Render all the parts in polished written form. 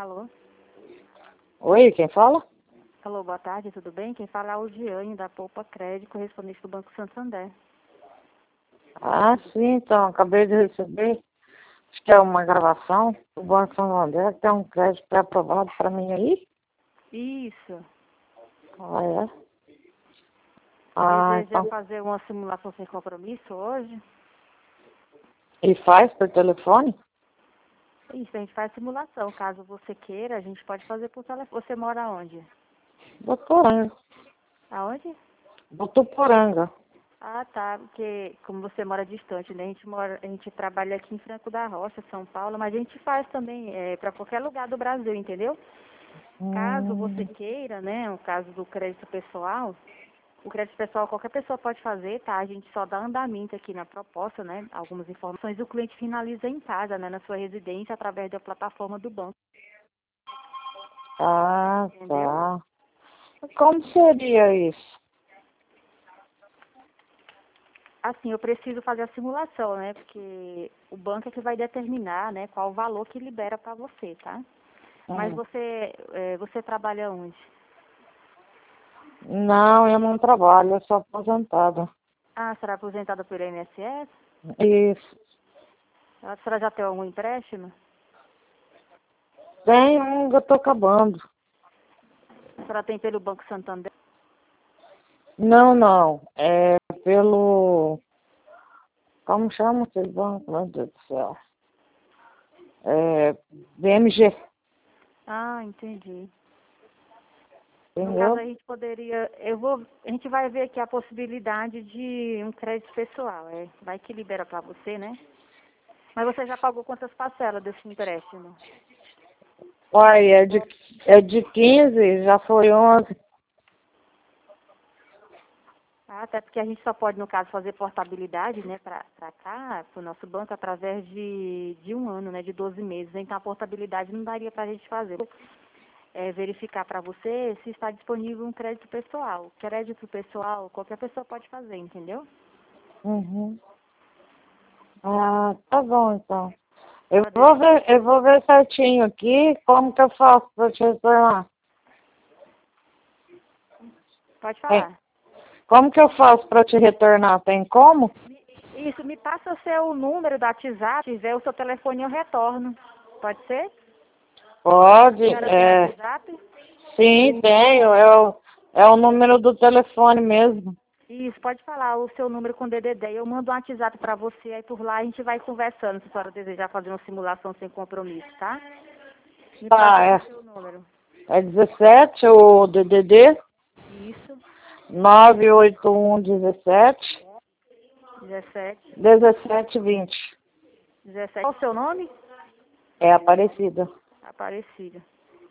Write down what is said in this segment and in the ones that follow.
Alô? Oi, quem fala? Alô, boa tarde, tudo bem? Quem fala é a Aldiane, da Poupa Crédito, correspondente do Banco Santander. Ah, sim, então, acabei de receber. Acho que é uma gravação do Banco Santander, tem um crédito pré-aprovado para mim aí. Isso. Ah, é? Ah, Deseja então. fazer uma simulação sem compromisso hoje? E faz por telefone? Isso, a gente faz simulação. Caso você queira, a gente pode fazer por telefone. Você mora onde? Votuporanga. Aonde? Votuporanga. Ah, tá, porque como você mora distante, né? A gente trabalha aqui em Franco da Rocha, São Paulo, mas a gente faz também para qualquer lugar do Brasil, entendeu? Caso você Hum, queira, né, no caso do crédito pessoal, o crédito pessoal qualquer pessoa pode fazer, tá? A gente só dá andamento aqui na proposta, né? Algumas informações e o cliente finaliza em casa, né? Na sua residência, através da plataforma do banco. ah, Entendeu? tá. Como seria isso? Assim, eu preciso fazer a simulação, né? Porque o banco é que vai determinar, né? Qual o valor que libera para você, tá? Mas Hum. você trabalha onde? Não, eu não trabalho, eu sou aposentada. Ah, será aposentada pelo INSS? Isso. A senhora já tem algum empréstimo? Tem um que eu tô acabando. A senhora tem pelo Banco Santander? Não, não. É pelo. Como chama aquele banco? Meu Deus do céu. É, BMG, Ah, entendi. No caso, entendeu? a gente poderia, a gente vai ver aqui a possibilidade de um crédito pessoal, vai que libera para você, né? Mas você já pagou quantas parcelas desse empréstimo? Olha, é de 15, já foi 11. Ah, até porque a gente só pode, no caso, fazer portabilidade, né, para cá, para o nosso banco, através de um ano, né, de 12 meses. Então, a portabilidade não daria para a gente fazer. Verificar para você se está disponível um crédito pessoal. Crédito pessoal, qualquer pessoa pode fazer, entendeu? Uhum. Ah, tá bom então. Eu Ela vou dese- ver, eu vou ver certinho aqui como que eu faço para te retornar. Pode Tem- falar. Como que eu faço para te retornar? Tem como? Isso, me passa o seu número da WhatsApp, se tiver o seu telefone eu retorno. Pode ser? Pode, A senhora tem WhatsApp? sim, tenho. É o número do telefone mesmo. Isso, pode falar o seu número com DDD. Eu mando um WhatsApp para você, aí por lá a gente vai conversando, se a senhora desejar fazer uma simulação sem compromisso, tá? Me passa Tá, aí é, o seu número. é 17, o DDD, Isso, 98117 17, 1720. 17. Qual o seu nome? É Aparecida. Aparecida.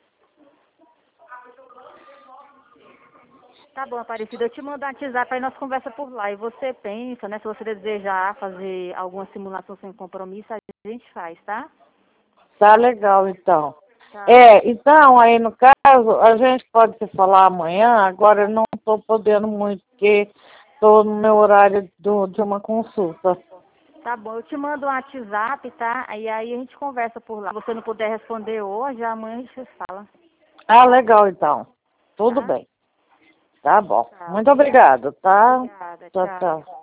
Tá bom, Aparecida. Eu te mando um WhatsApp, aí nós conversa por lá. E você pensa, né? Se você desejar fazer alguma simulação sem compromisso, a gente faz, tá? Tá legal, então. Tá. Então, aí no caso, a gente pode se falar amanhã, agora eu não estou podendo muito, porque estou no meu horário de uma consulta. Tá bom, eu te mando um WhatsApp, tá? Aí a gente conversa por lá. Se você não puder responder hoje, amanhã a gente fala, Ah, legal, então. Tudo tá? bem. Tá bom. Tá, Muito obrigado, tá? obrigada, Tchau, tchau. tchau.